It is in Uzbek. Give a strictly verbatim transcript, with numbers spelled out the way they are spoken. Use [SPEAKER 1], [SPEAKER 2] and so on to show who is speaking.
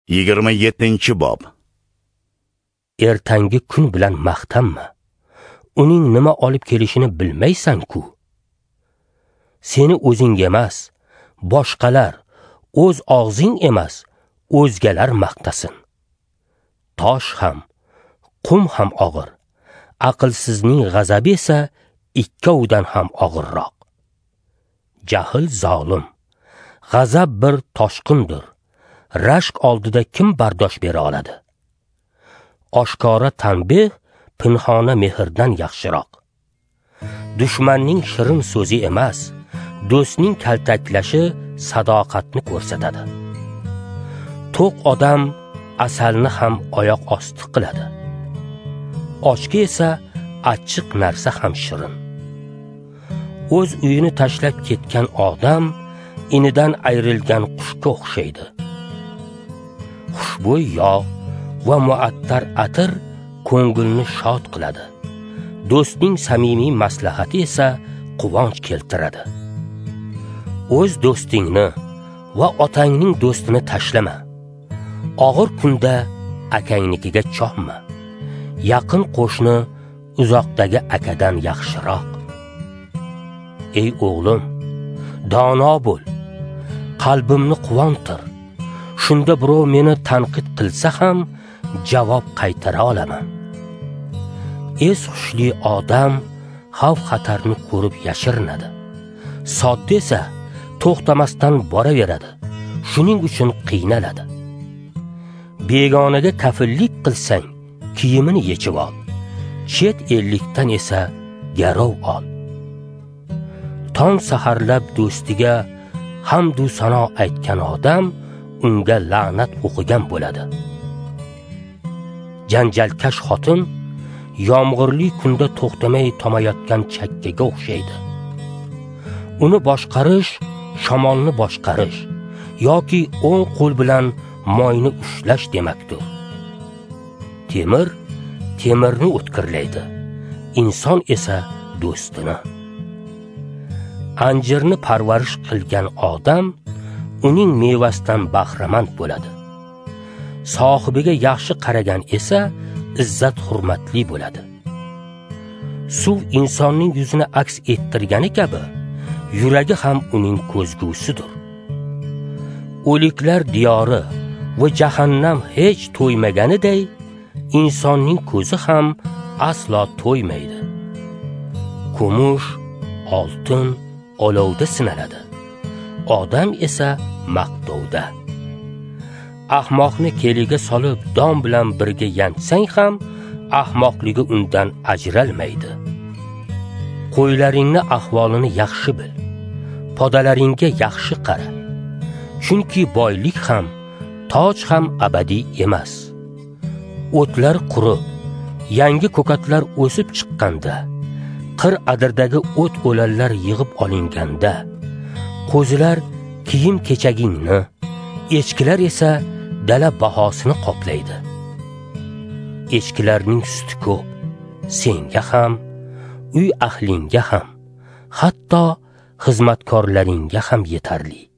[SPEAKER 1] yigirma yettinchi bob.
[SPEAKER 2] Ertangi kun bilan maqtanma. Uning nima olib kelishini bilmaysan-ku. Seni o'zing emas, boshqalar, o'z og'zing emas, o'zgalar maqtasin. Tosh ham, qum ham og'ir. Aqlsizning g'azabi esa ikkovidan ham og'irroq. Jahl zolim, g'azab bir toshqindir. Rashk oldida kim bardosh bera oladi? Oshkora tanbeh pinhona mehrdan yaxshiroq. Dushmanning shirin so'zi emas, do'stning kaltaklashi sadoqatni ko'rsatadi. To'q odam asalni ham oyoq osti qiladi. Ochga esa achchiq narsa ham shirin. O'z uyini tashlab ketgan odam inidan ayrilgan qushga o'xshaydi. Xushbo'y yog' va muattar atir ko'ngilni shod qiladi. Do'stning samimiy maslahati esa quvonch keltiradi. O'z do'stingni va otangning do'stini tashlama. Og'ir kunda akangnikiga cho'mma. Yaqin qo'shni uzoqdagi akadan yaxshiroq. Ey o'g'lim, dono bo'l. Qalbimni quvontir. Shunda birov meni tanqid qilsa ham javob qaytara olaman. Es xushli odam xavf-xatarni ko'rib yashirinadi. Sodda esa to'xtamasdan boraveradi. Shuning uchun qiynaladi. Begonaga kafillik qilsang, kiyimini yechib ol. Chet ellikdan esa garov ol. Tong saharlab do'stiga hamdu sano aytgan odam unga la'nat o'qigan bo'ladi. Janjalkash xotin yomg'irli kunda to'xtamay tomayotgan chakkaga o'xshaydi. Uni boshqarish shamolni boshqarish yoki o'ng qo'l bilan moyni ushlash demakdir. Temir temirni o'tkirlaydi, inson esa do'stini. Anjirni parvarish qilgan odam uning mevasidan bahramand bo'ladi. Sohibiga yaxshi qaragan esa izzat hurmatli bo'ladi. Suv insonning yuzini aks ettirgani kabi, yuragi ham uning ko'zgusidir. O'liklar diyori va jahannam hech to'ymaganiday, insonning ko'zi ham aslo to'ymaydi. Kumush, oltin olovda sinaladi. Odam esa maqtovda. Ahmoqni keliga solib don bilan birga yantsang ham ahmoqligi undan ajralmaydi. Qo'ylaringni ahvolini yaxshi bil. Podalaringga yaxshi qara. Chunki boylik ham, toj ham abadiy emas. O'tlar qurib, yangi ko'katlar o'sib chiqqanda, qir adirdagi o't o'lanlar yig'ib olinganda, qo'zilar kiyim kechagingni, echkilar esa dala bahosini qoplaydi. Echkilarning suti ko'p, senga ham, uy ahlinga ham, hatto xizmatkorlaringga ham yetarli.